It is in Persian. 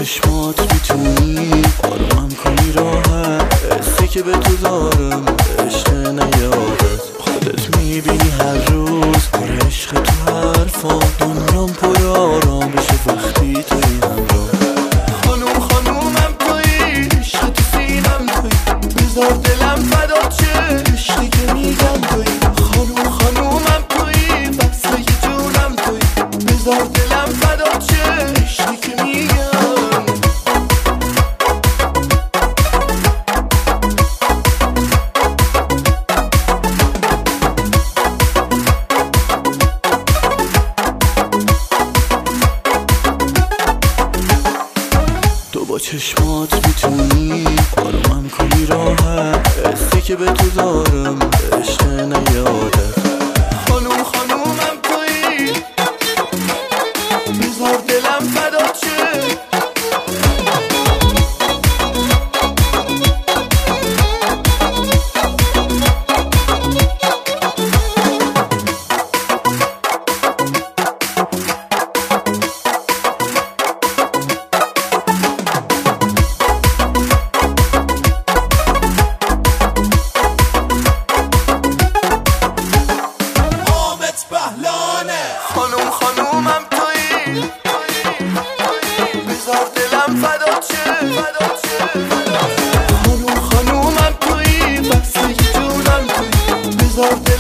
چشمات میتونی آرومم کنی راحت، حسی که به تو دارم عشق نیادت. خودت میبینی هر روز پر عشق تو حرفا، دنیام پر آرام بشه وقتی توی همراه. خانوم خانومم توی، عشق تو سینم توی، بذار دلم فدا چه عشقی که میگم توی. خانوم خانومم توی، بسته جونم توی، بذار دلم فدا چه عشقی که میگم. تو با چشمات میتونی آرومم کنی راحت، حسی که به تو دارم عشق نیادت. خانوم خانومم توی، بذار دلم فدا چه. خانوم خانومم توی، بذار دلم فدا چه. خانوم خانومم توی، بسته جونم توی، بذار